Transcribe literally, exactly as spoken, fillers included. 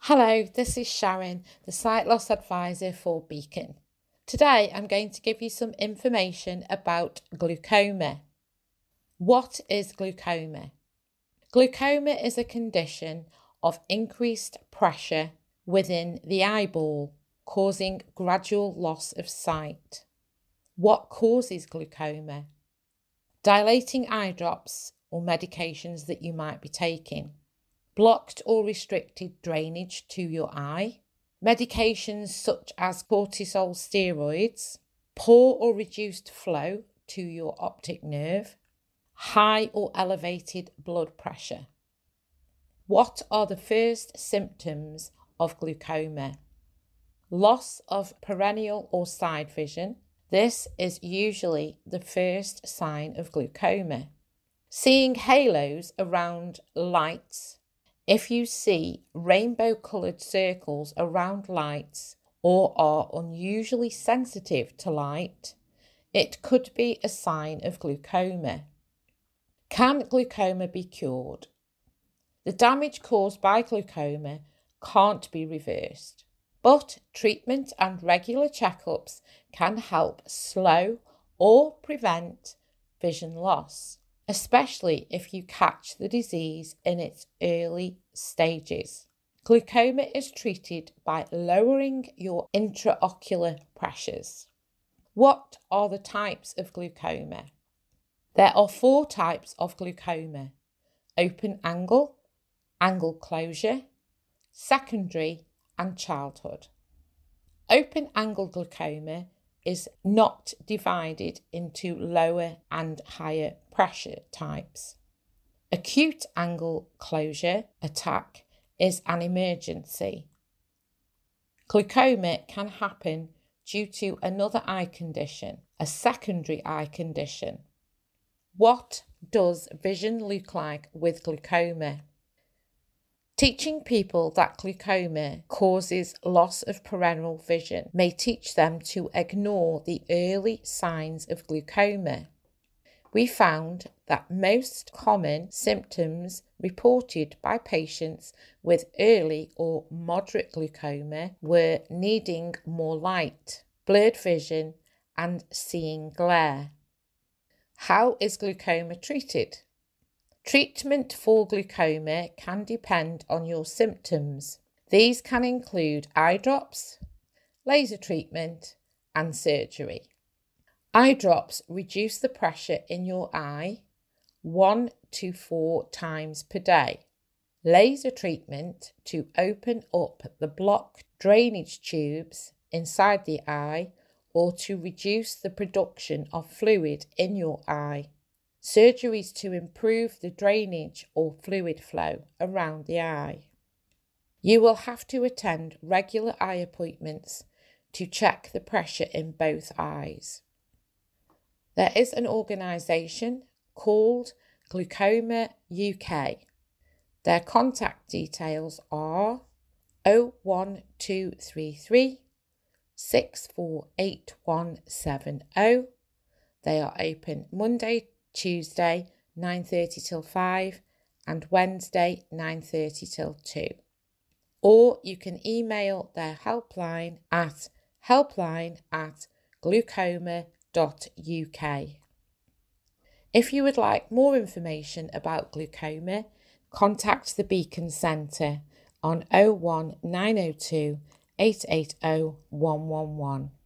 Hello, this is Sharon, the Sight Loss Advisor for Beacon. Today I'm going to give you some information about glaucoma. What is glaucoma? Glaucoma is a condition of increased pressure within the eyeball, causing gradual loss of sight. What causes glaucoma? Dilating eye drops or medications that you might be taking. Blocked or restricted drainage to your eye, medications such as cortisol steroids, poor or reduced flow to your optic nerve, high or elevated blood pressure. What are the first symptoms of glaucoma? Loss of perennial or side vision. This is usually the first sign of glaucoma. Seeing halos around lights. If you see rainbow-coloured circles around lights or are unusually sensitive to light, it could be a sign of glaucoma. Can glaucoma be cured? The damage caused by glaucoma can't be reversed, but treatment and regular checkups can help slow or prevent vision loss, especially if you catch the disease in its early stages. Glaucoma is treated by lowering your intraocular pressures. What are the types of glaucoma? There are four types of glaucoma: open angle, angle closure, secondary, and childhood. Open angle glaucoma is not divided into lower and higher pressure types. Acute angle closure attack is an emergency. Glaucoma can happen due to another eye condition, a secondary eye condition. What does vision look like with glaucoma? Teaching people that glaucoma causes loss of perennial vision may teach them to ignore the early signs of glaucoma. We found that most common symptoms reported by patients with early or moderate glaucoma were needing more light, blurred vision, and seeing glare. How is glaucoma treated? Treatment for glaucoma can depend on your symptoms. These can include eye drops, laser treatment, and surgery. Eye drops reduce the pressure in your eye one to four times per day. Laser treatment to open up the blocked drainage tubes inside the eye or to reduce the production of fluid in your eye. Surgeries to improve the drainage or fluid flow around the eye. You will have to attend regular eye appointments to check the pressure in both eyes. There is an organisation called Glaucoma U K. Their contact details are oh one two three three, six four eight one seven oh. They are open Monday, Tuesday nine thirty till five and Wednesday nine thirty till two. Or you can email their helpline at helpline at glaucoma dot U K. If you would like more information about glaucoma, contact the Beacon Centre on oh one nine oh two, eight eight oh, one one one.